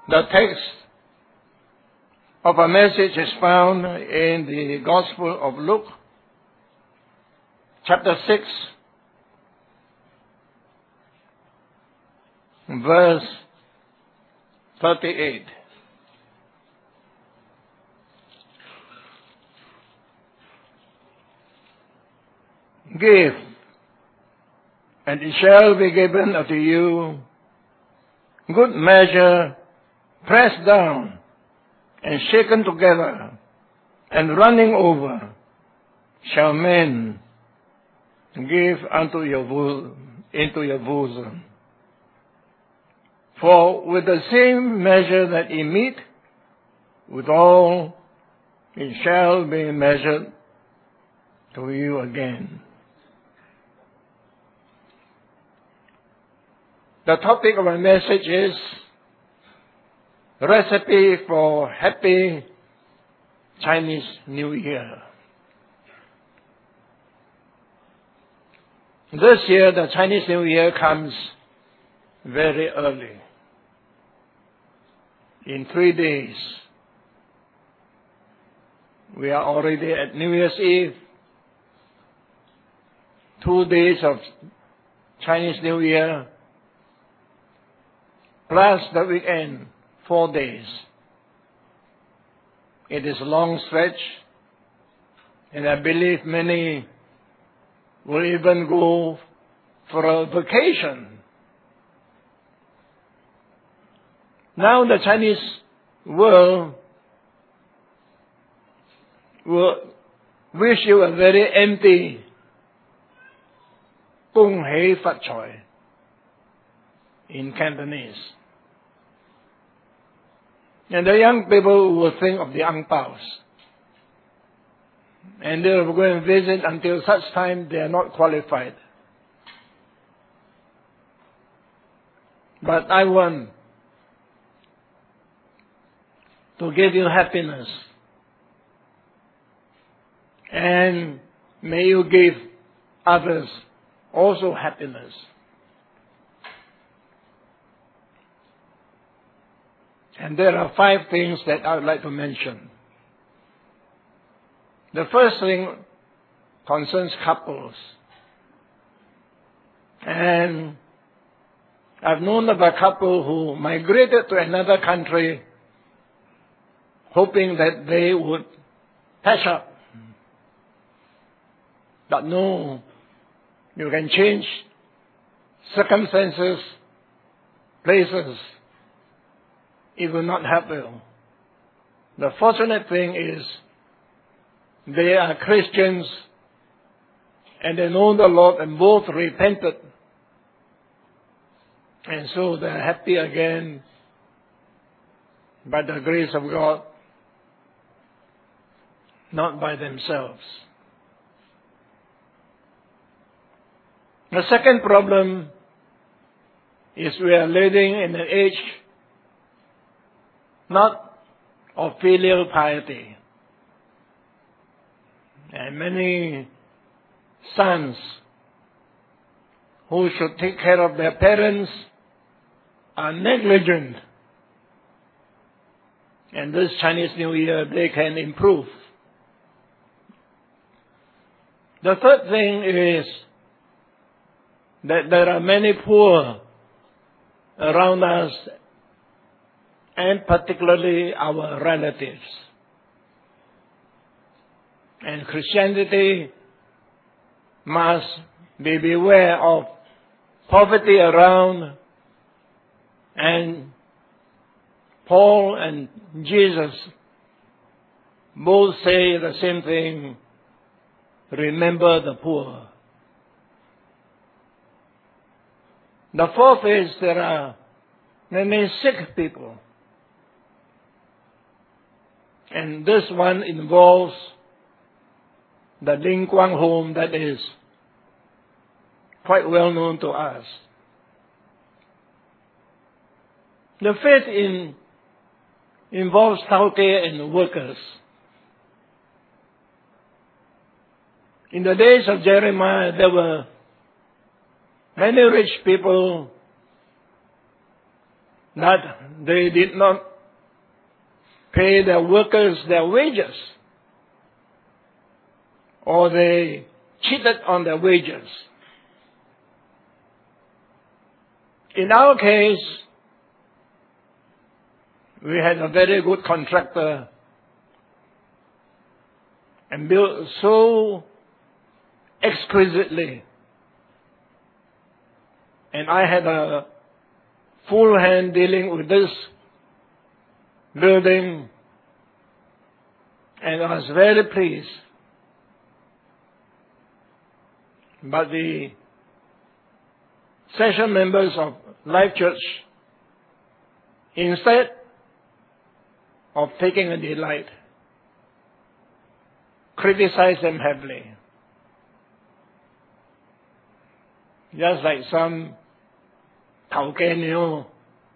The text of our message is found in the Gospel of Luke, chapter 6, verse 38. Give, and it shall be given unto you, good measure, pressed down, and shaken together, and running over, shall men give unto into your bosom. For with the same measure that ye mete, withal it shall be measured to you again. The topic of my message is Recipe for Happy Chinese New Year. This year, the Chinese New Year comes very early. In 3 days, we are already at New Year's Eve. 2 days of Chinese New Year, plus the weekend, 4 days. It is a long stretch, and I believe many will even go for a vacation. Now the Chinese world will wish you a very empty 恭喜發財 in Cantonese. And the young people will think of the ang paos. And they will go and visit until such time they are not qualified. But I want to give you happiness. And may you give others also happiness. And there are 5 things that I would like to mention. The first thing concerns couples. And I've known of a couple who migrated to another country hoping that they would patch up. But no, you can change circumstances, places. It will not help you. The fortunate thing is they are Christians and they know the Lord and both repented. And so they are happy again by the grace of God, not by themselves. The second problem is we are living in an age not of filial piety. And many sons who should take care of their parents are negligent. And this Chinese New Year, they can improve. The third thing is that there are many poor around us, and particularly our relatives. And Christianity must be beware of poverty around, and Paul and Jesus both say the same thing: remember the poor. The fourth is there are many sick people. And this one involves the Ling Kwang home that is quite well known to us. The fifth involves Tauke and workers. In the days of Jeremiah, there were many rich people that they did not pay their workers their wages, or they cheated on their wages. In our case, we had a very good contractor and built so exquisitely. And I had a full hand dealing with this building, and I was very pleased. But the session members of Life Church, instead of taking a delight, criticized them heavily. Just like some Taukenio,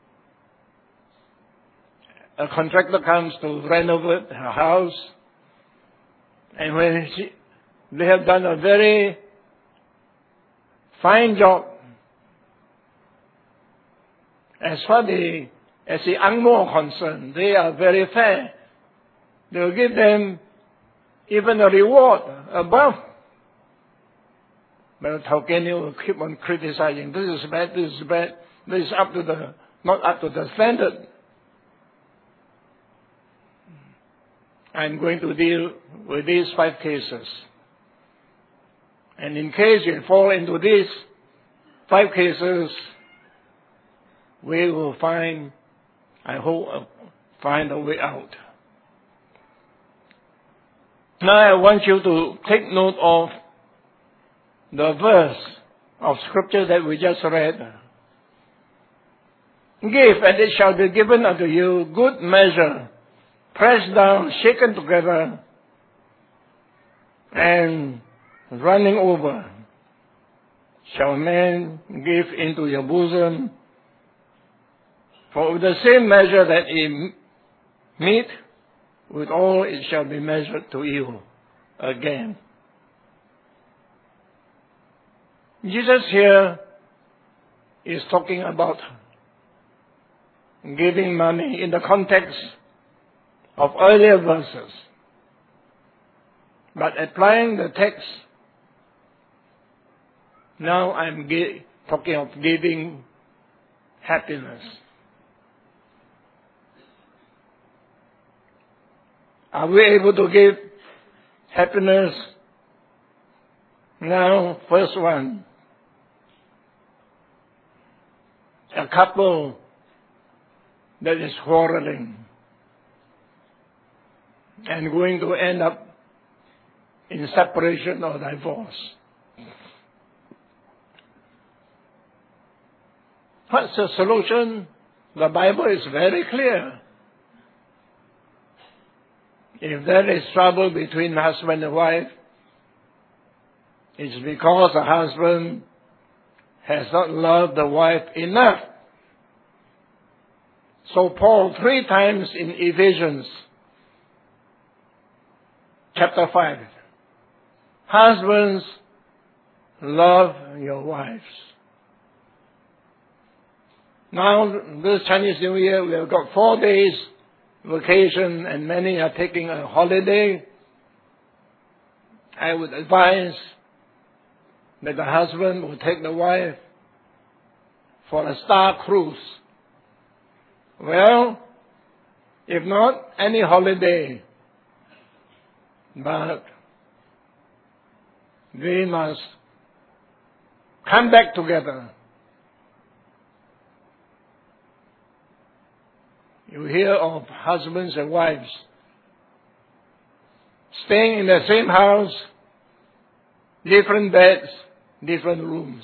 a contractor comes to renovate her house, and when they have done a very fine job, as far as the Angmo are concerned, they are very fair. They will give them even a reward above. But Taukenio will keep on criticizing. This is bad, this is bad, this is not up to the standard. I'm going to deal with these 5 cases. And in case you fall into these 5 cases, we will find a way out. Now I want you to take note of the verse of scripture that we just read. Give, and it shall be given unto you, good measure, pressed down, shaken together, and running over, shall men give into your bosom. For with the same measure that ye meet, withal it shall be measured to you again. Jesus here is talking about giving money in the context of earlier verses. But applying the text, now I'm talking of giving happiness. Are we able to give happiness? Now, first one. A couple that is quarreling and going to end up in separation or divorce. What's the solution? The Bible is very clear. If there is trouble between husband and wife, it's because the husband has not loved the wife enough. So Paul 3 times in Ephesians chapter 5, husbands, love your wives. Now, this Chinese New Year, we have got 4 days vacation and many are taking a holiday. I would advise that the husband will take the wife for a star cruise. Well, if not, any holiday. But they must come back together. You hear of husbands and wives staying in the same house, different beds, different rooms.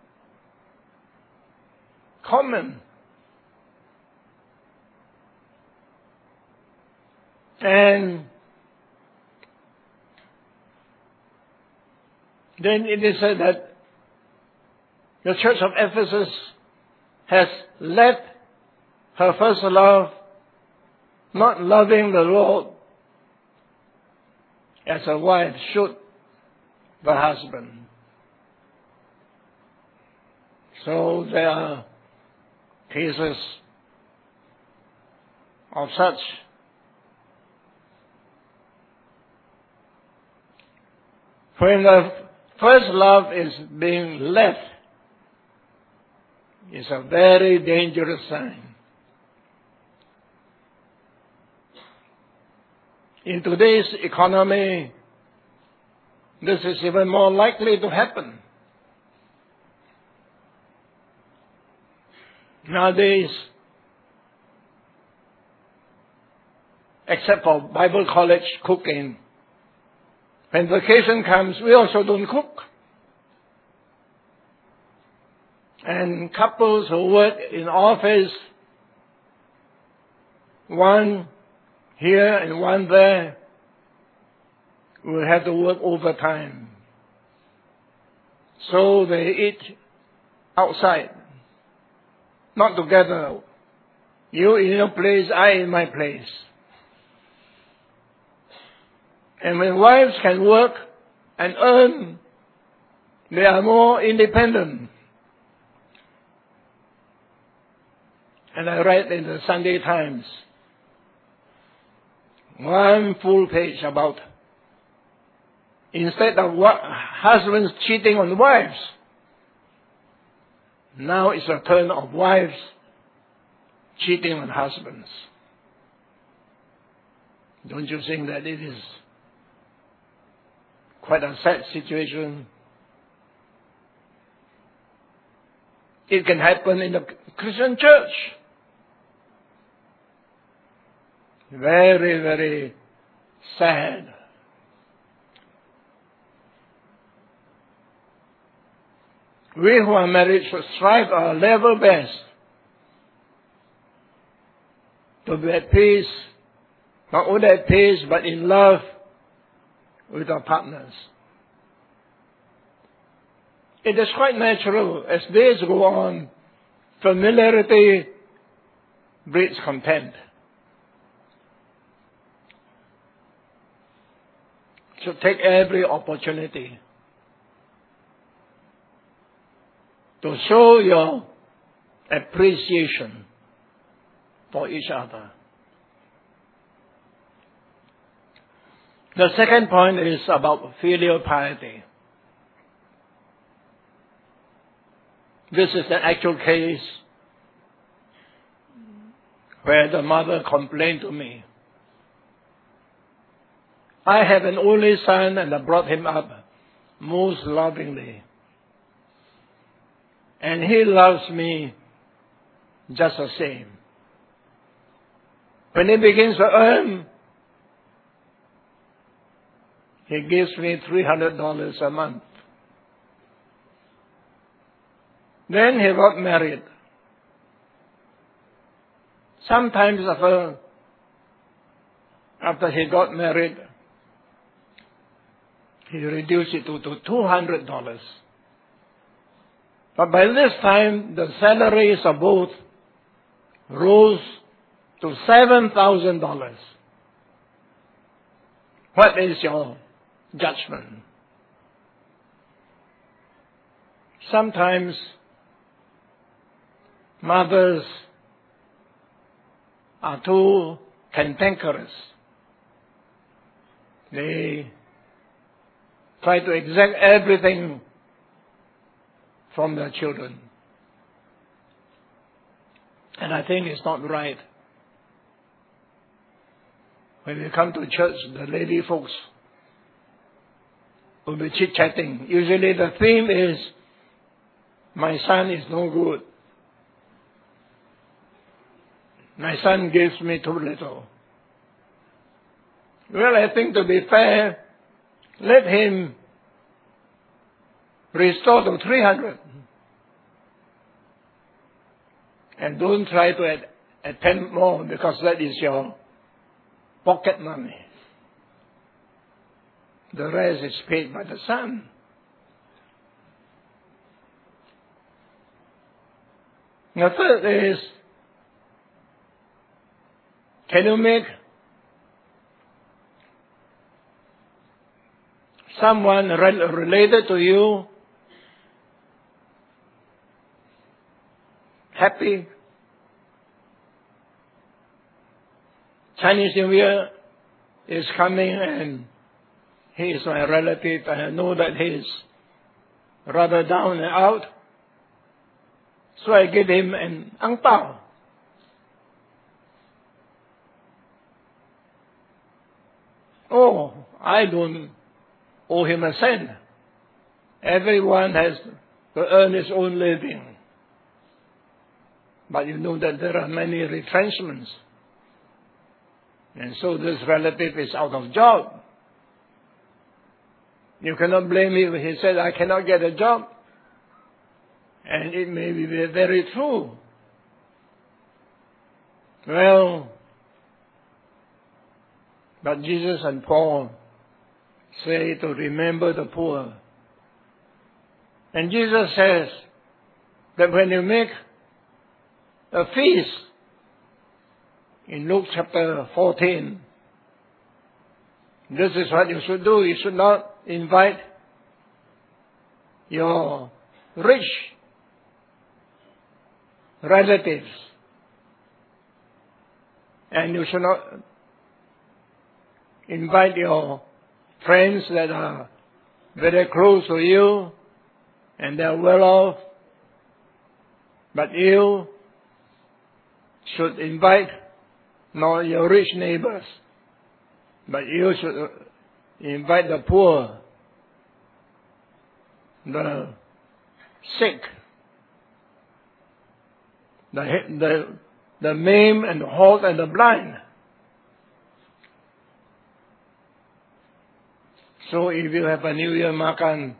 Common. And then it is said that the church of Ephesus has left her first love, not loving the Lord as a wife should the husband. So there are cases of such. When the first love is being left, it's a very dangerous sign. In today's economy, this is even more likely to happen. Nowadays, except for Bible college cooking, when vacation comes, we also don't cook. And couples who work in office, one here and one there, will have to work overtime. So they eat outside, not together. You in your place, I in my place. And when wives can work and earn, they are more independent. And I read in the Sunday Times one full page about, instead of husbands cheating on wives, now it's a turn of wives cheating on husbands. Don't you think that it is quite a sad situation? It can happen in the Christian church. Very, very sad. We who are married should strive our level best to be at peace, not only at peace, but in love with our partners. It is quite natural. As days go on, familiarity breeds contempt. So take every opportunity to show your appreciation for each other. The second point is about filial piety. This is an actual case where the mother complained to me. I have an only son and I brought him up most lovingly. And he loves me just the same. When he begins to earn, he gives me $300 a month. Then he got married. Sometimes after he got married, he reduced it to $200. But by this time, the salaries of both rose to $7,000. What is your judgment? Sometimes mothers are too cantankerous. They try to exact everything from their children. And I think it's not right. When we come to church, the lady folks will be chit-chatting. Usually the theme is, my son is no good. My son gives me too little. Well, I think to be fair, let him restore to 300. And don't try to attempt more, because that is your pocket money. The rest is paid by the son. The third is, can you make someone related to you happy? Chinese New Year is coming and he is my relative and I know that he is rather down and out. So I give him an ang pao. Oh, I don't owe him a cent. Everyone has to earn his own living. But you know that there are many retrenchments. And so this relative is out of job. You cannot blame him when he said, I cannot get a job. And it may be very true. Well, but Jesus and Paul say to remember the poor. And Jesus says that when you make a feast, in Luke chapter 14, this is what you should do. You should not invite your rich relatives. And you should not invite your friends that are very close to you and they are well off. But you should invite not your rich neighbors, but you should invite the poor, the sick, the maimed and the halt and the blind. So if you have a New Year makan,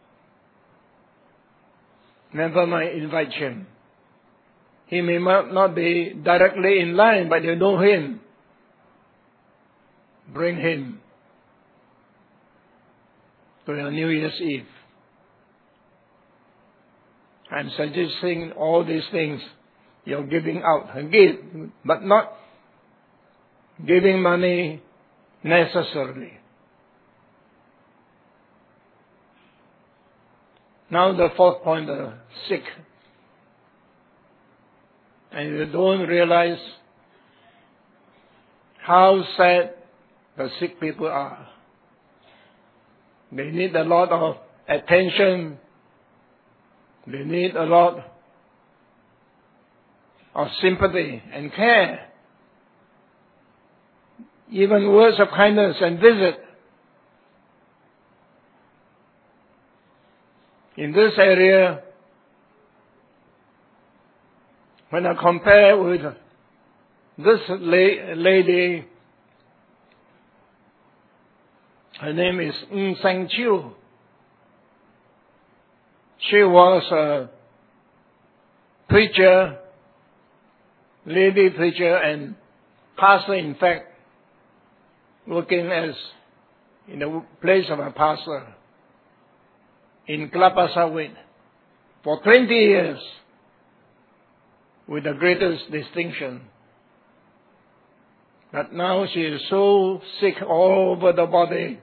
never mind invite him. He may not be directly in line, but you know him. Bring him to your New Year's Eve. I'm suggesting all these things you're giving out. Give, but not giving money necessarily. Now the fourth point, the sick. And you don't realize how sad the sick people are. They need a lot of attention. They need a lot of sympathy and care. Even words of kindness and visit. In this area, when I compare with this lady, her name is Ng Sang Chiu. She was a preacher, lady preacher and pastor, in fact, working as in the place of a pastor in Kelapa Sawit for 20 years with the greatest distinction. But now she is so sick all over the body,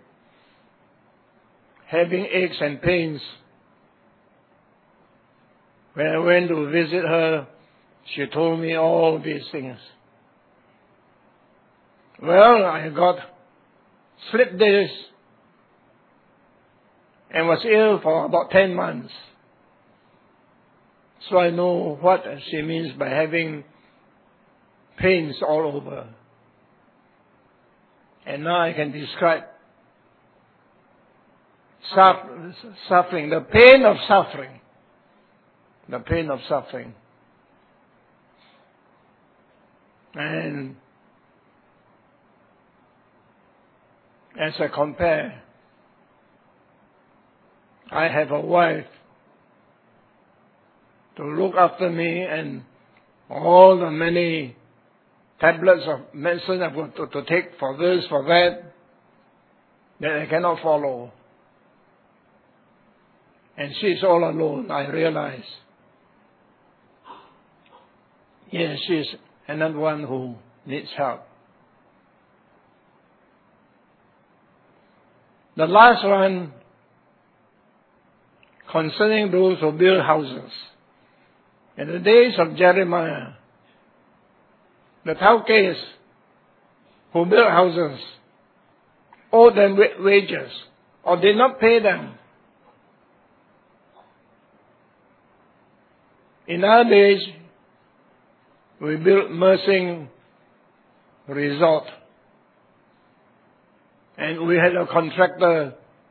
having aches and pains. When I went to visit her, she told me all these things. Well, I got slip disc and was ill for about 10 months. So I know what she means by having pains all over. And now I can describe suffering, the pain of suffering. The pain of suffering. And as I compare, I have a wife to look after me and all the many tablets of medicine I've got to take for this, for that I cannot follow. And she's all alone, I realize. Yes, she's another one who needs help. The last one, concerning those who build houses. In the days of Jeremiah, the Taukes who built houses owed them wages or did not pay them. In our days, we built Mersing Resort, and we had a contractor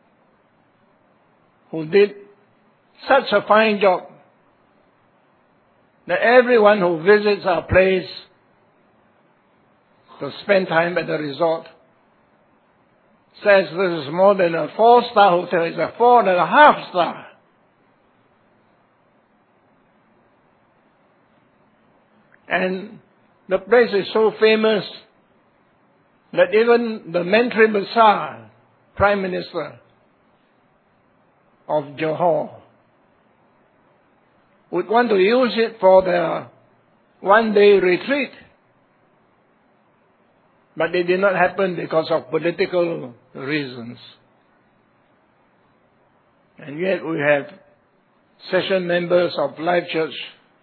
who did such a fine job that everyone who visits our place to spend time at the resort says this is more than a 4-star hotel, it's a 4.5 star. And the place is so famous that even the Mentri Besar, Prime Minister of Johor, would want to use it for their one-day retreat. But it did not happen because of political reasons. And yet we have session members of Life Church,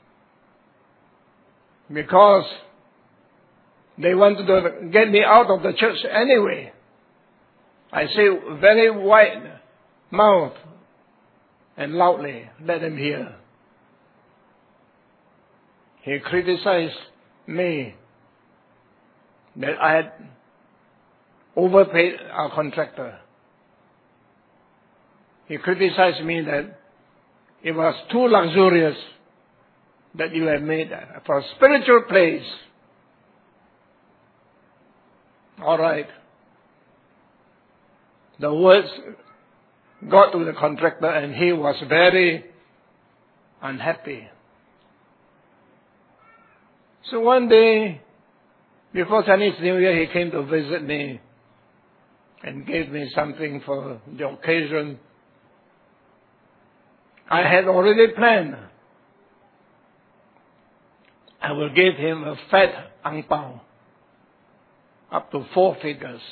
because they wanted to get me out of the church anyway. I say very wide mouth and loudly, let them hear. He criticized me that I had overpaid our contractor. He criticized me that it was too luxurious that you have made for a spiritual place. All right. The words got to the contractor and he was very unhappy. So one day, before Chinese New Year, he came to visit me and gave me something for the occasion. I had already planned. I will give him a fat ang pao, up to 4 figures.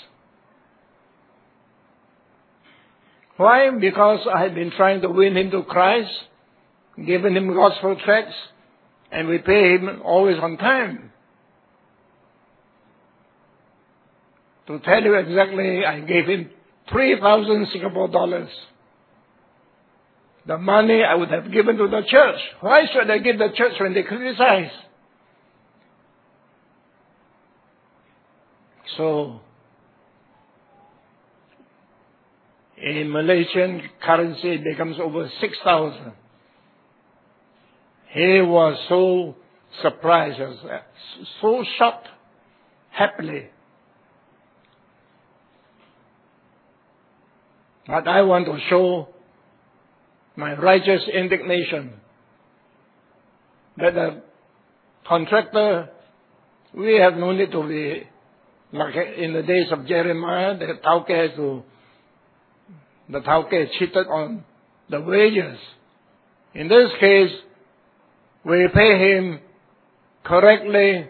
Why? Because I had been trying to win him to Christ, given him gospel tracts, and we pay him always on time. To tell you exactly, I gave him 3,000 Singapore dollars. The money I would have given to the church. Why should I give the church when they criticize? So, in Malaysian currency, it becomes over 6,000. He was so surprised, so shocked, happily. But I want to show my righteous indignation that the contractor, we have no need to be like in the days of Jeremiah, the Tauke cheated on the wages. In this case, we pay him correctly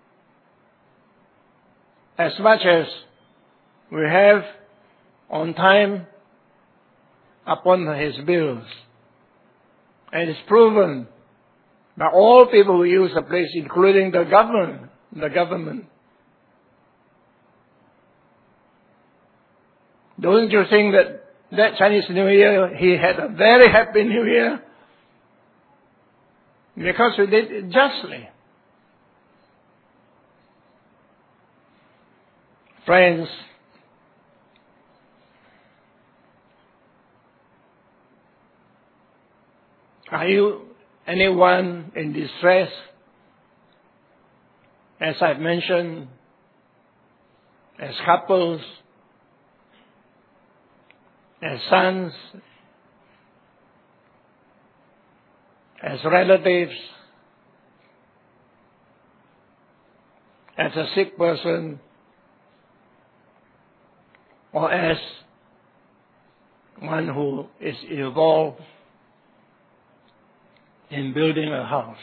as much as we have on time upon his bills. And it's proven by all people who use the place, including the government. Don't you think that Chinese New Year, he had a very happy New Year? Because we did it justly. Friends, are you anyone in distress? As I've mentioned, as couples, as sons, as relatives, as a sick person, or as one who is involved in building a house.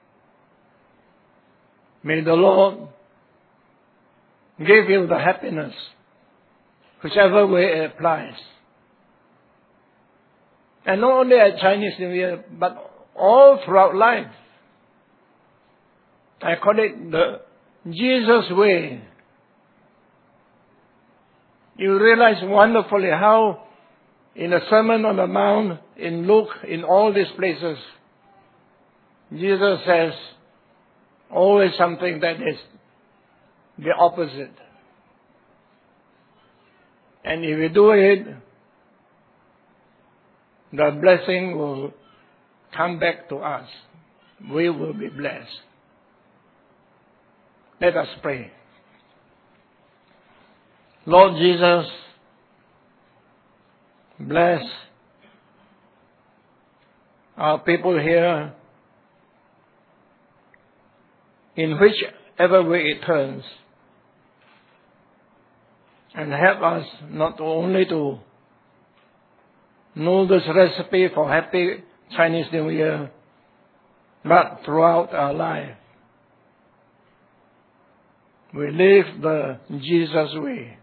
May the Lord give you the happiness, whichever way it applies. And not only at Chinese New Year, but all throughout life. I call it the Jesus way You realize wonderfully how in the Sermon on the Mount, in Luke, in all these places, Jesus says always something that is the opposite. And if we do it, the blessing will come back to us. We will be blessed. Let us pray. Lord Jesus, bless our people here in whichever way it turns, and help us not only to know this recipe for happy Chinese New Year, but throughout our life we live the Jesus way.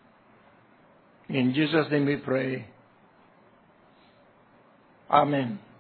In Jesus' name we pray. Amen.